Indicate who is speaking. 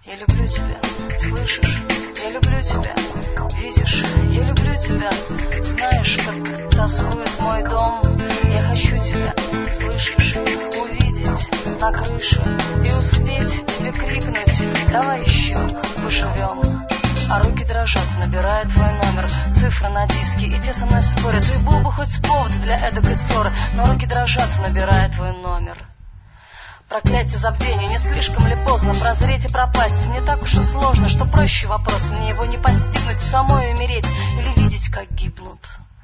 Speaker 1: Я люблю тебя, слышишь? Я люблю тебя, видишь? Я люблю тебя, знаешь, как тоскует мой дом. Я хочу тебя, слышишь? Увидеть на крыше и успеть тебе крикнуть: давай еще поживем. А руки дрожат, набирая твой номер, цифры на диске, и те со мной спорят. И был бы хоть повод для эдакой ссоры, но руки дрожат, набирая твой номер. Проклятие забвения, не слишком ли поздно прозреть и пропасть? Не так уж и сложно, что проще вопрос, мне его не постигнуть, самой умереть или видеть, как гибнут